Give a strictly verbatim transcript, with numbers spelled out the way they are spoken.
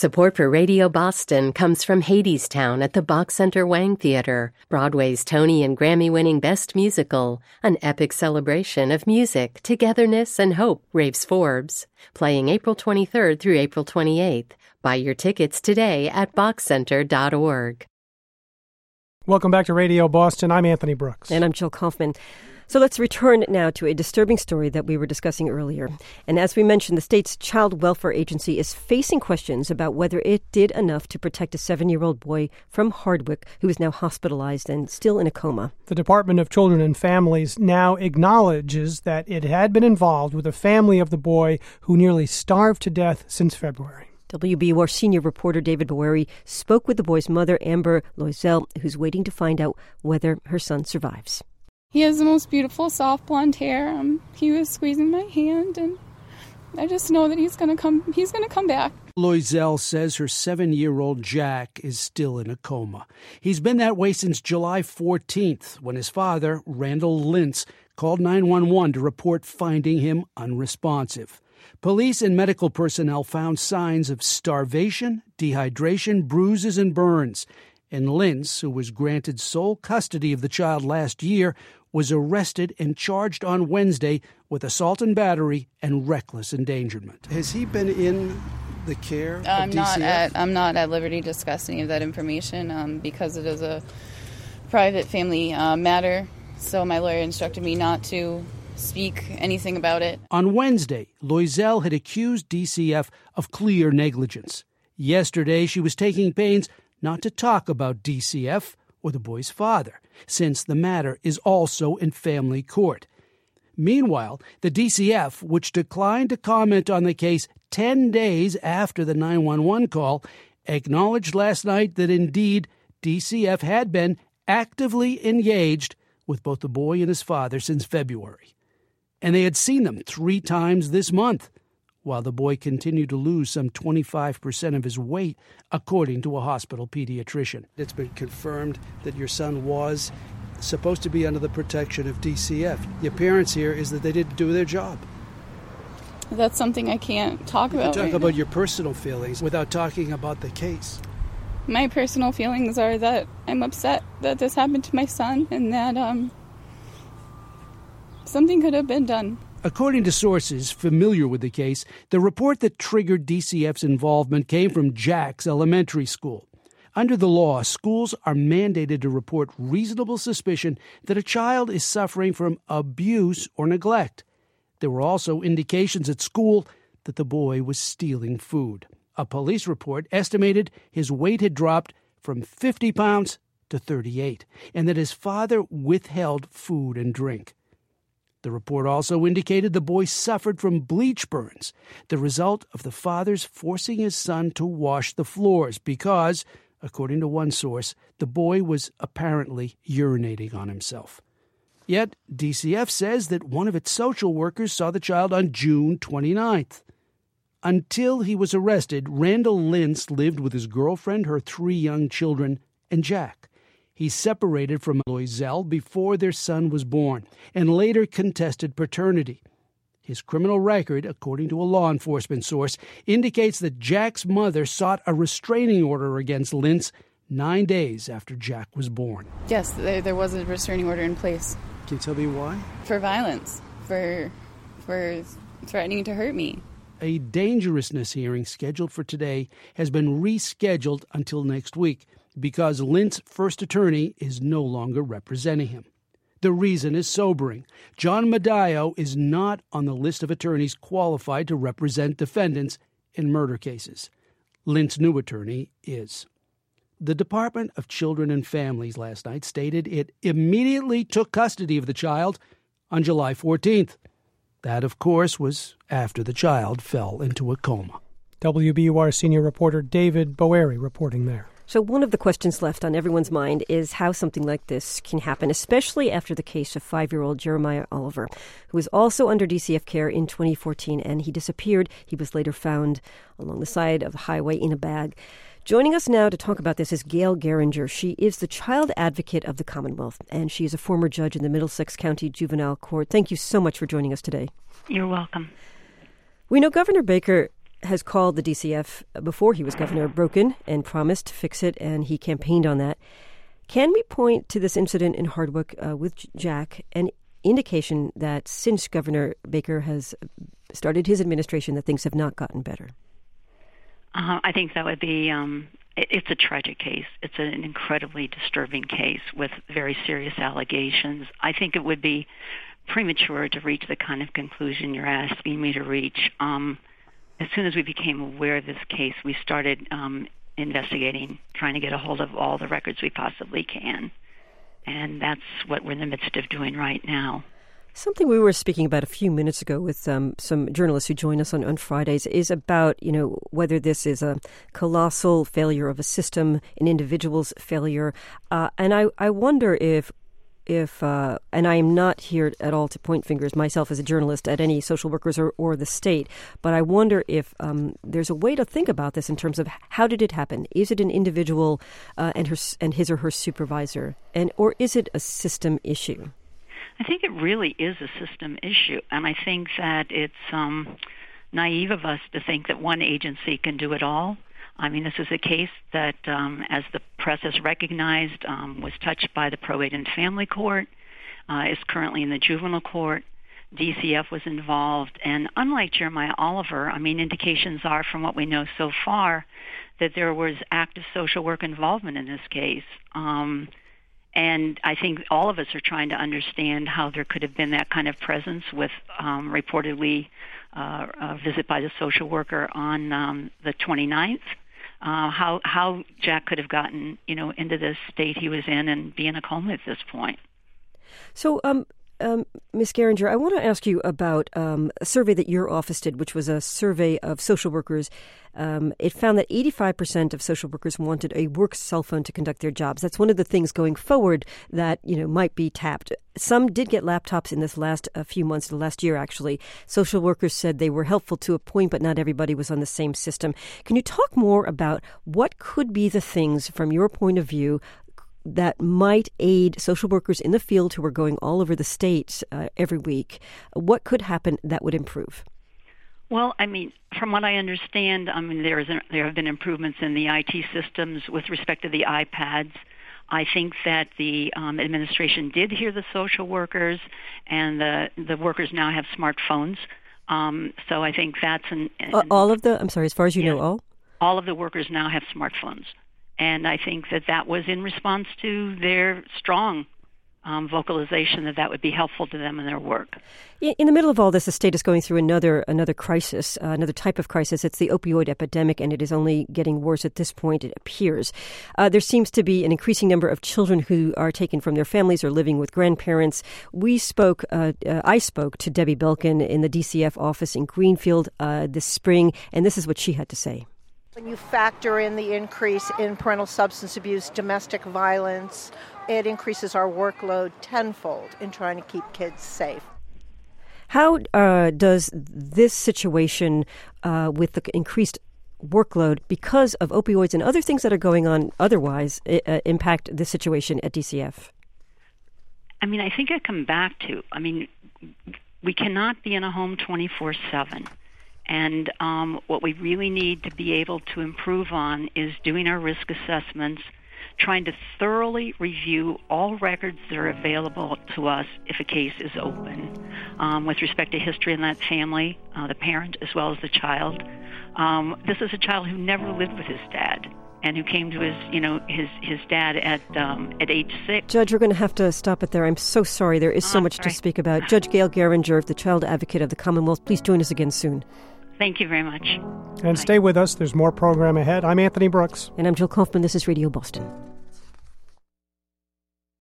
Support for Radio Boston comes from Hadestown at the Bach Center Wang Theater, Broadway's Tony and Grammy-winning Best Musical, an epic celebration of music, togetherness, and hope, raves Forbes. Playing April twenty-third through April twenty-eighth. Buy your tickets today at bach center dot org. Welcome back to Radio Boston. I'm Anthony Brooks. And I'm Jill Kaufman. So let's return now to a disturbing story that we were discussing earlier. And as we mentioned, the state's Child Welfare Agency is facing questions about whether it did enough to protect a seven-year-old boy from Hardwick, who is now hospitalized and still in a coma. The Department of Children and Families now acknowledges that it had been involved with the family of the boy who nearly starved to death since February. W B U R senior reporter David Boeri spoke with the boy's mother, Amber Loisel, who's waiting to find out whether her son survives. He has the most beautiful soft blonde hair. Um, he was squeezing my hand, and I just know that he's going to come. He's going to come back. Loisel says her seven-year-old Jack is still in a coma. He's been that way since July fourteenth, when his father, Randall Lintz, called nine one one to report finding him unresponsive. Police and medical personnel found signs of starvation, dehydration, bruises, and burns. And Lintz, who was granted sole custody of the child last year, was arrested and charged on Wednesday with assault and battery and reckless endangerment. Has he been in the care of I'm D C F? Not at, I'm not at liberty to discuss any of that information um, because it is a private family uh, matter. So my lawyer instructed me not to speak anything about it. On Wednesday, Loisel had accused D C F of clear negligence. Yesterday, she was taking pains not to talk about D C F or the boy's father, since the matter is also in family court. Meanwhile, the D C F, which declined to comment on the case ten days after the nine one one call, acknowledged last night that indeed D C F had been actively engaged with both the boy and his father since February. And they had seen them three times this month, while the boy continued to lose some twenty-five percent of his weight, according to a hospital pediatrician. It's been confirmed that your son was supposed to be under the protection of D C F. The appearance here is that they didn't do their job. That's something I can't talk you about. Can talk right about now. your personal feelings without talking about the case. My personal feelings are that I'm upset that this happened to my son and that um, something could have been done. According to sources familiar with the case, the report that triggered D C F's involvement came from Jack's elementary school. Under the law, schools are mandated to report reasonable suspicion that a child is suffering from abuse or neglect. There were also indications at school that the boy was stealing food. A police report estimated his weight had dropped from fifty pounds to thirty-eight, and that his father withheld food and drink. The report also indicated the boy suffered from bleach burns, the result of the father's forcing his son to wash the floors because, according to one source, the boy was apparently urinating on himself. Yet, D C F says that one of its social workers saw the child on June twenty-ninth. Until he was arrested, Randall Lintz lived with his girlfriend, her three young children, and Jack. He separated from Loisel before their son was born and later contested paternity. His criminal record, according to a law enforcement source, indicates that Jack's mother sought a restraining order against Lintz nine days after Jack was born. Yes, there, there was a restraining order in place. Can you tell me why? For violence, for for threatening to hurt me. A dangerousness hearing scheduled for today has been rescheduled until next week because Lintz's first attorney is no longer representing him. The reason is sobering. John Medallo is not on the list of attorneys qualified to represent defendants in murder cases. Lintz's new attorney is. The Department of Children and Families last night stated it immediately took custody of the child on July fourteenth. That, of course, was after the child fell into a coma. W B U R senior reporter David Boeri reporting there. So one of the questions left on everyone's mind is how something like this can happen, especially after the case of five-year-old Jeremiah Oliver, who was also under D C F care in twenty fourteen, and he disappeared. He was later found along the side of the highway in a bag. Joining us now to talk about this is Gail Geringer. She is the child advocate of the Commonwealth, and she is a former judge in the Middlesex County Juvenile Court. Thank you so much for joining us today. You're welcome. We know Governor Baker has called the D C F before he was governor broken and promised to fix it, and he campaigned on that. Can we point to this incident in Hardwick uh, with Jack an indication that since Governor Baker has started his administration that things have not gotten better? Uh, I think that would be, um, it, it's a tragic case. It's an incredibly disturbing case with very serious allegations. I think it would be premature to reach the kind of conclusion you're asking me to reach. Um, as soon as we became aware of this case, we started um, investigating, trying to get a hold of all the records we possibly can. And that's what we're in the midst of doing right now. Something we were speaking about a few minutes ago with um, some journalists who join us on, on Fridays is about, you know, whether this is a colossal failure of a system, an individual's failure. Uh, and I, I wonder if, if uh, and I am not here at all to point fingers myself as a journalist at any social workers or, or the state, but I wonder if um, there's a way to think about this in terms of how did it happen? Is it an individual uh, and her and his or her supervisor, and or is it a system issue? I think it really is a system issue, and I think that it's um, naive of us to think that one agency can do it all. I mean, this is a case that, um, as the press has recognized, um, was touched by the Probate and Family Court, uh, is currently in the Juvenile Court. D C F was involved, and unlike Jeremiah Oliver, I mean, indications are from what we know so far that there was active social work involvement in this case. Um, And I think all of us are trying to understand how there could have been that kind of presence with um, reportedly uh, a visit by the social worker on um, the twenty-ninth, uh, how how Jack could have gotten, you know, into the state he was in and be in a coma at this point. So, um, um, Miz Geringer, I want to ask you about um, a survey that your office did, which was a survey of social workers. Um, it found that eighty-five percent of social workers wanted a work cell phone to conduct their jobs. That's one of the things going forward that, you know, might be tapped. Some did get laptops in this last uh, few months, the last year actually. Social workers said they were helpful to a point, but not everybody was on the same system. Can you talk more about what could be the things from your point of view that might aid social workers in the field who are going all over the state uh, every week? What could happen that would improve? Well, I mean, from what I understand, I mean, there is a, there have been improvements in the I T systems with respect to the iPads. I think that the um, administration did hear the social workers, and the the workers now have smartphones. Um, so I think that's an, an uh, all of the. I'm sorry, as far as you yeah, know, all all of the workers now have smartphones, and I think that that was in response to their strong Um, vocalization that that would be helpful to them in their work. In the middle of all this, the state is going through another another crisis, uh, another type of crisis. It's the opioid epidemic, and it is only getting worse at this point, it appears. Uh, there seems to be an increasing number of children who are taken from their families or living with grandparents. We spoke, uh, uh, I spoke to Debbie Belkin in the D C F office in Greenfield uh, this spring, and this is what she had to say. When you factor in the increase in parental substance abuse, domestic violence, it increases our workload tenfold in trying to keep kids safe. How uh, does this situation uh, with the increased workload because of opioids and other things that are going on otherwise uh, impact the situation at D C F? I mean, I think I come back to, I mean, we cannot be in a home twenty-four seven. And um, what we really need to be able to improve on is doing our risk assessments, trying to thoroughly review all records that are available to us if a case is open, um, with respect to history in that family, uh, the parent as well as the child. Um, this is a child who never lived with his dad and who came to his, you know, his, his dad at um, at age six. Judge, we're going to have to stop it there. I'm so sorry. There is so oh, much sorry. to speak about. Judge Gail Geringer, the Child Advocate of the Commonwealth, please join us again soon. Thank you very much. And Bye. Stay with us. There's more program ahead. I'm Anthony Brooks. And I'm Jill Kaufman. This is Radio Boston.